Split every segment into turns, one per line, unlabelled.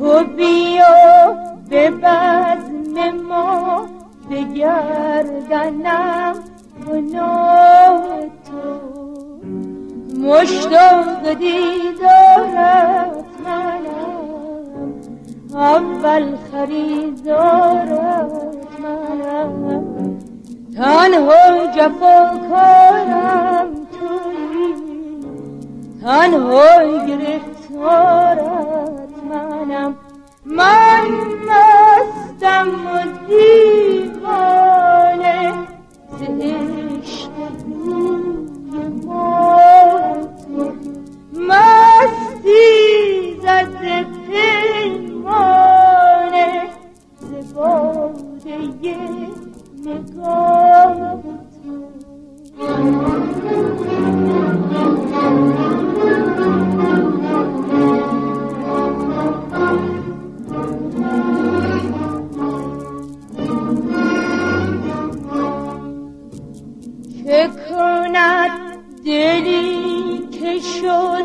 تو بیا به بزم ما بگردنم گناه تو. مشتاق دیدارت منم، اول خریدارت منم، تنها جفاکارم تویی، تنها گرفتارت منم. من مستم و دیوانه ز عشق روی ماه تو، مستی زده پیمانه ز باده نگاه تو. چه کند دلی که شد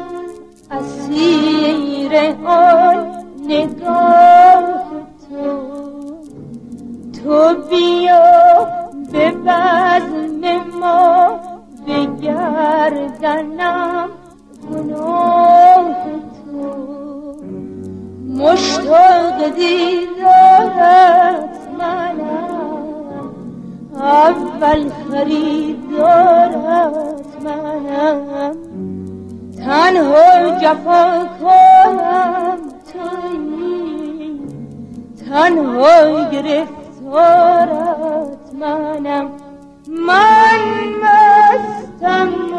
اسیر آن نگاه تو. تو بیا به بزم ما بگردنم گناه تو. مشتاق دیدارت منم، اول خریدارت منم، تنها جفاکارم تویی، تنها گرفتارت منم. من مستم و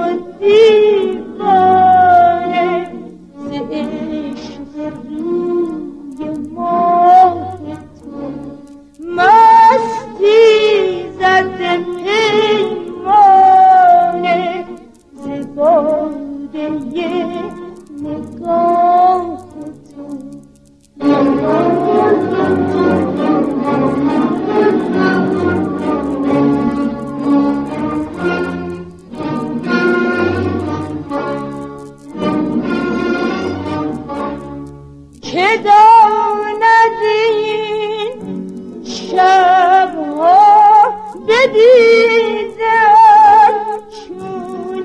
دیوانه ز عشق روی ماه تو، مستی زده پیمانه ز باده نگاه تو. که داند این شبها بدیدم چون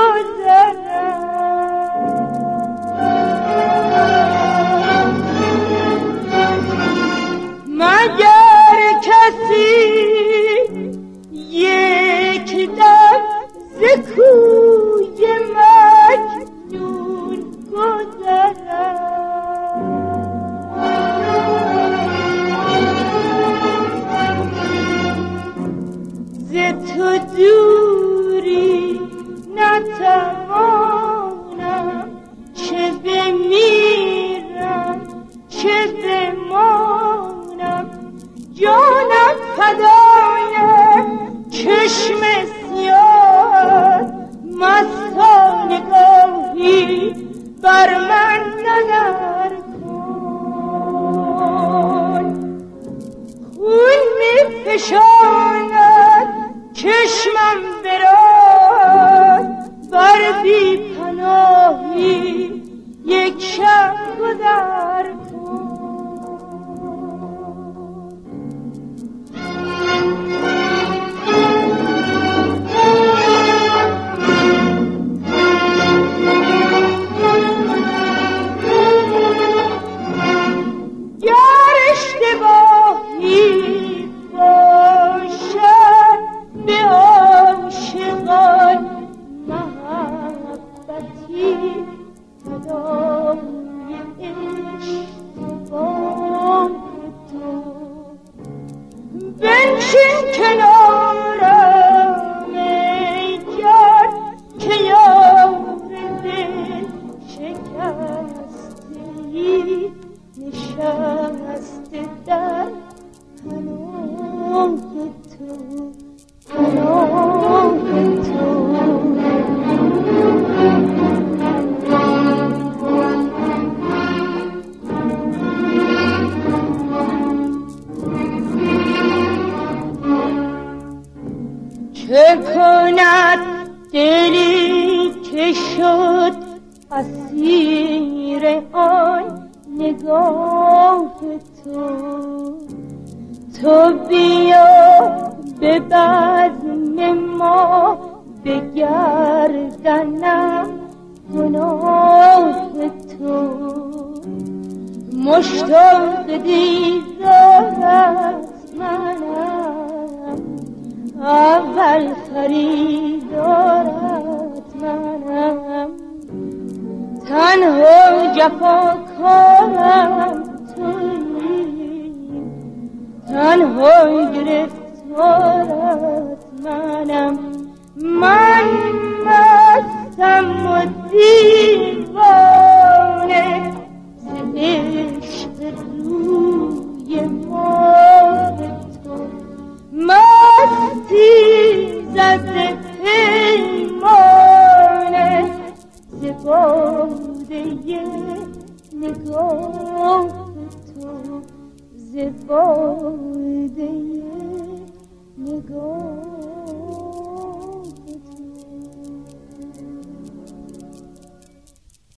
گذرم، مگر کسی یک دم ز کوی مجنون گذرم. ز تو دوری نتوانم، چه بمیرم چه بمانم، جانم فدای چشم سیاه، مستانه گاهی بر من نظر کن. خون می فشاند چشمم برات، بر بی پناهی یک شب گذر کن. گر اشتباهی باشد به عاشقان محبتی، فدای اشتباه تو. بنشین کنارم ای جان که یار دل شکستی، نشسته در پناه تو، پناه تو. چه کند دلی که شد اسیر آن نگاه نگاه تو بیا به بزم ما بگردنم گناه تو مشتاق دیدارت منم اول خریدارت منم تنها جفاکارم تویی تنها گرفتارت منم من مستم و دیوانه ز عشق روی ماه تو مستی زده پیمانه ز باده نگاه تو ز باده نگاه